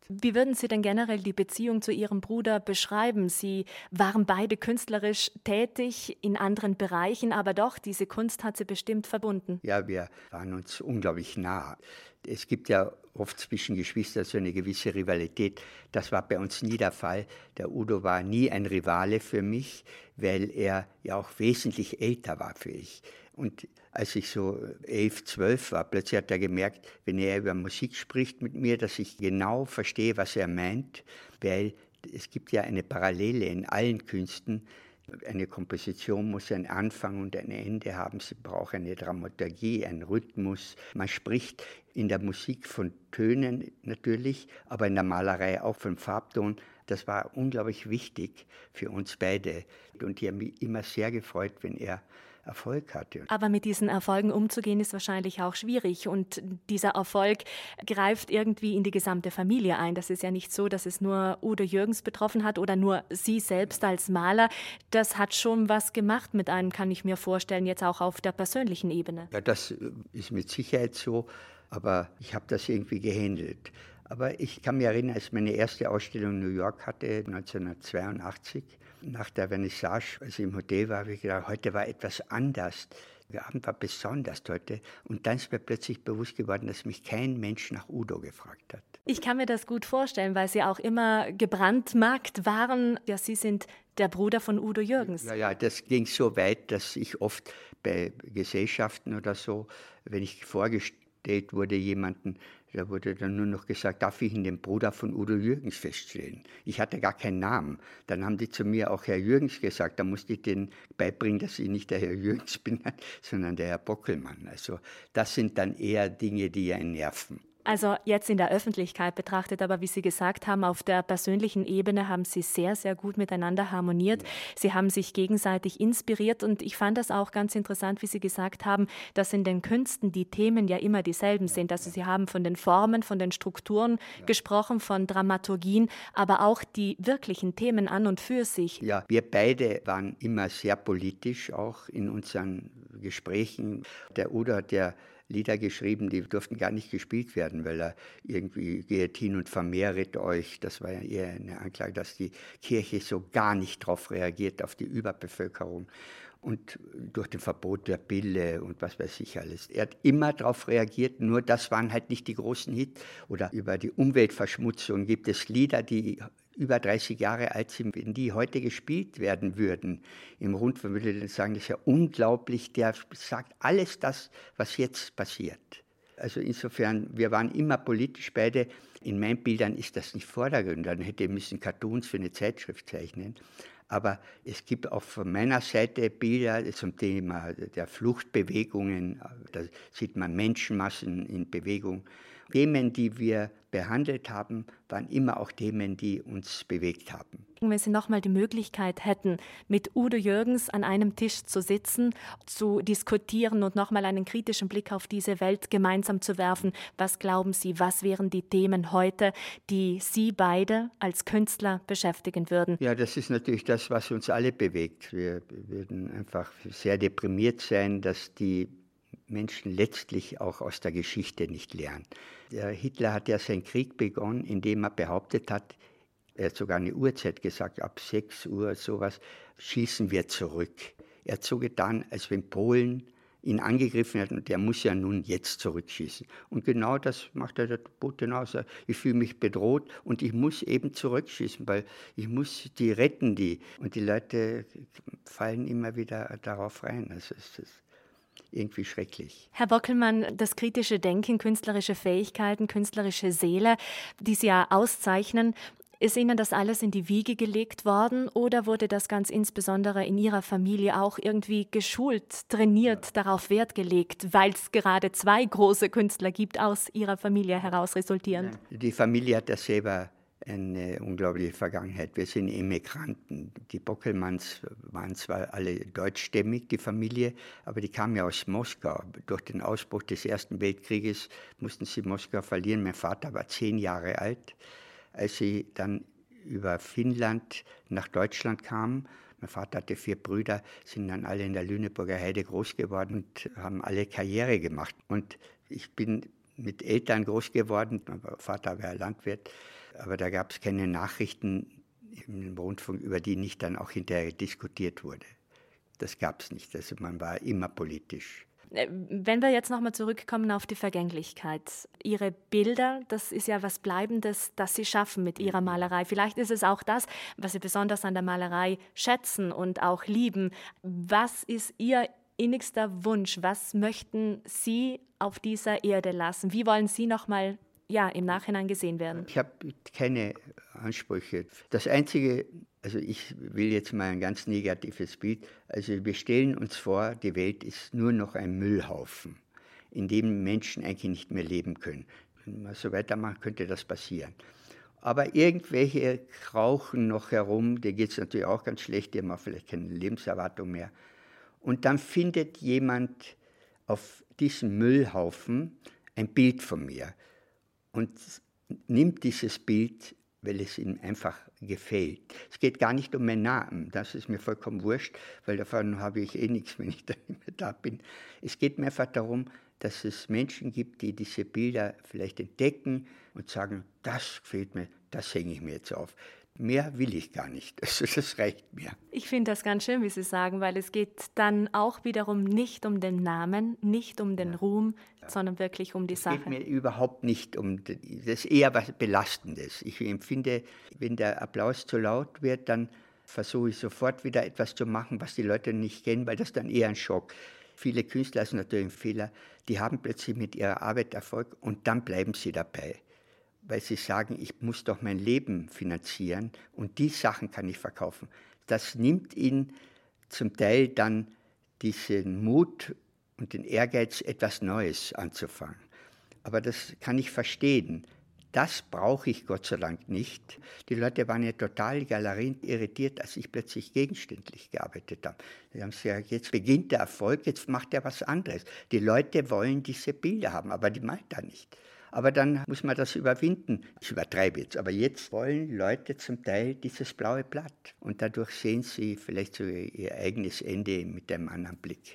Wie würden Sie denn generell die Beziehung zu Ihrem Bruder beschreiben? Sie waren beide künstlerisch tätig in anderen Bereichen, aber doch, diese Kunst hat sie bestimmt verbunden. Ja, wir waren uns unglaublich nah. Es gibt ja oft zwischen Geschwistern so eine gewisse Rivalität. Das war bei uns nie der Fall. Der Udo war nie ein Rivale für mich, weil er ja auch wesentlich älter war für ich. Und als ich so 11, 12 war, plötzlich hat er gemerkt, wenn er über Musik spricht mit mir, dass ich genau verstehe, was er meint, weil es gibt ja eine Parallele in allen Künsten. Eine Komposition muss einen Anfang und ein Ende haben. Sie braucht eine Dramaturgie, einen Rhythmus. Man spricht in der Musik von Tönen natürlich, aber in der Malerei auch von Farbton. Das war unglaublich wichtig für uns beide. Und ich habe mich immer sehr gefreut, wenn er Erfolg hatte. Aber mit diesen Erfolgen umzugehen, ist wahrscheinlich auch schwierig. Und dieser Erfolg greift irgendwie in die gesamte Familie ein. Das ist ja nicht so, dass es nur Udo Jürgens betroffen hat oder nur Sie selbst als Maler. Das hat schon was gemacht mit einem, kann ich mir vorstellen, jetzt auch auf der persönlichen Ebene. Ja, das ist mit Sicherheit so, aber ich habe das irgendwie gehandelt. Aber ich kann mich erinnern, als ich meine erste Ausstellung in New York hatte, 1982, nach der Vernissage, als ich im Hotel war, habe ich gedacht, heute war etwas anders. Der Abend war besonders heute. Und dann ist mir plötzlich bewusst geworden, dass mich kein Mensch nach Udo gefragt hat. Ich kann mir das gut vorstellen, weil Sie auch immer gebrandmarkt waren. Ja, Sie sind der Bruder von Udo Jürgens. Ja, das ging so weit, dass ich oft bei Gesellschaften oder so, wenn ich vorgestellt wurde jemanden, da wurde dann nur noch gesagt, darf ich ihn den Bruder von Udo Jürgens feststellen? Ich hatte gar keinen Namen. Dann haben die zu mir auch Herr Jürgens gesagt. Da musste ich denen beibringen, dass ich nicht der Herr Jürgens bin, sondern der Herr Bockelmann. Also das sind dann eher Dinge, die einen nerven. Also jetzt in der Öffentlichkeit betrachtet, aber wie Sie gesagt haben, auf der persönlichen Ebene haben Sie sehr, sehr gut miteinander harmoniert. Sie haben sich gegenseitig inspiriert und ich fand das auch ganz interessant, wie Sie gesagt haben, dass in den Künsten die Themen ja immer dieselben sind. Also Sie haben von den Formen, von den Strukturen gesprochen, von Dramaturgien, aber auch die wirklichen Themen an und für sich. Ja, wir beide waren immer sehr politisch, auch in unseren Gesprächen. Der Udo hat ja Lieder geschrieben, die durften gar nicht gespielt werden, weil er irgendwie geht hin und vermehret euch. Das war ja eher eine Anklage, dass die Kirche so gar nicht darauf reagiert, auf die Überbevölkerung und durch den Verbot der Pille und was weiß ich alles. Er hat immer darauf reagiert, nur das waren halt nicht die großen Hits. Oder über die Umweltverschmutzung gibt es Lieder, die über 30 Jahre alt sind, wenn die heute gespielt werden würden im Rundfunk, würde ich sagen, das ist ja unglaublich, der sagt alles das, was jetzt passiert. Also insofern, wir waren immer politisch beide. In meinen Bildern ist das nicht vordergründig, dann hätte ich müssen Cartoons für eine Zeitschrift zeichnen. Aber es gibt auch von meiner Seite Bilder zum Thema der Fluchtbewegungen. Da sieht man Menschenmassen in Bewegung. Themen, die wir behandelt haben, waren immer auch Themen, die uns bewegt haben. Wenn Sie nochmal die Möglichkeit hätten, mit Udo Jürgens an einem Tisch zu sitzen, zu diskutieren und nochmal einen kritischen Blick auf diese Welt gemeinsam zu werfen, was glauben Sie, was wären die Themen heute, die Sie beide als Künstler beschäftigen würden? Ja, das ist natürlich das, was uns alle bewegt. Wir würden einfach sehr deprimiert sein, dass die Menschen letztlich auch aus der Geschichte nicht lernen. Der Hitler hat ja seinen Krieg begonnen, indem er behauptet hat, er hat sogar eine Uhrzeit gesagt, ab 6 Uhr sowas, schießen wir zurück. Er hat so getan, als wenn Polen ihn angegriffen hätten und der muss ja nun jetzt zurückschießen. Und genau das macht der Putin aus. Ich fühle mich bedroht und ich muss eben zurückschießen, weil ich muss die retten, die. Und die Leute fallen immer wieder darauf rein. Also es ist irgendwie schrecklich. Herr Bockelmann, das kritische Denken, künstlerische Fähigkeiten, künstlerische Seele, die Sie ja auszeichnen, ist Ihnen das alles in die Wiege gelegt worden oder wurde das ganz insbesondere in Ihrer Familie auch irgendwie geschult, trainiert, darauf Wert gelegt, weil es gerade zwei große Künstler gibt, aus Ihrer Familie heraus resultierend? Die Familie hat das selber eine unglaubliche Vergangenheit. Wir sind Immigranten. Die Bockelmanns waren zwar alle deutschstämmig, die Familie, aber die kamen ja aus Moskau. Durch den Ausbruch des Ersten Weltkrieges mussten sie Moskau verlieren. Mein Vater war 10 Jahre alt, als sie dann über Finnland nach Deutschland kamen. Mein Vater hatte 4 Brüder, sind dann alle in der Lüneburger Heide groß geworden und haben alle Karriere gemacht. Und ich bin mit Eltern groß geworden. Mein Vater war Landwirt. Aber da gab es keine Nachrichten im Rundfunk, über die nicht dann auch hinterher diskutiert wurde. Das gab es nicht. Also man war immer politisch. Wenn wir jetzt nochmal zurückkommen auf die Vergänglichkeit. Ihre Bilder, das ist ja was Bleibendes, das Sie schaffen mit Ihrer Malerei. Vielleicht ist es auch das, was Sie besonders an der Malerei schätzen und auch lieben. Was ist Ihr innigster Wunsch? Was möchten Sie auf dieser Erde lassen? Wie wollen Sie nochmal im Nachhinein gesehen werden? Ich habe keine Ansprüche. Das Einzige, also ich will jetzt mal ein ganz negatives Bild, also wir stellen uns vor, die Welt ist nur noch ein Müllhaufen, in dem Menschen eigentlich nicht mehr leben können. Wenn man so weitermacht, könnte das passieren. Aber irgendwelche krauchen noch herum, denen geht es natürlich auch ganz schlecht, die haben auch vielleicht keine Lebenserwartung mehr. Und dann findet jemand auf diesem Müllhaufen ein Bild von mir und nimmt dieses Bild, weil es ihm einfach gefällt. Es geht gar nicht um meinen Namen, das ist mir vollkommen wurscht, weil davon habe ich nichts, wenn ich da nicht mehr da bin. Es geht mir einfach darum, dass es Menschen gibt, die diese Bilder vielleicht entdecken und sagen, das gefällt mir, das hänge ich mir jetzt auf. Mehr will ich gar nicht, also das reicht mir. Ich finde das ganz schön, wie Sie sagen, weil es geht dann auch wiederum nicht um den Namen, nicht um den Ruhm, sondern wirklich um die Sache. Es geht mir überhaupt nicht um, das ist eher was Belastendes. Ich empfinde, wenn der Applaus zu laut wird, dann versuche ich sofort wieder etwas zu machen, was die Leute nicht kennen, weil das dann eher ein Schock. Viele Künstler sind natürlich ein Fehler, die haben plötzlich mit ihrer Arbeit Erfolg und dann bleiben sie dabei. Weil sie sagen, ich muss doch mein Leben finanzieren und die Sachen kann ich verkaufen. Das nimmt ihnen zum Teil dann diesen Mut und den Ehrgeiz, etwas Neues anzufangen. Aber das kann ich verstehen. Das brauche ich Gott sei Dank nicht. Die Leute waren ja total Galerien irritiert, als ich plötzlich gegenständlich gearbeitet habe. Sie haben gesagt, jetzt beginnt der Erfolg, jetzt macht er was anderes. Die Leute wollen diese Bilder haben, aber die malt er nicht. Aber dann muss man das überwinden. Ich übertreibe jetzt, aber jetzt wollen Leute zum Teil dieses blaue Blatt. Und dadurch sehen sie vielleicht so ihr eigenes Ende mit einem anderen Blick.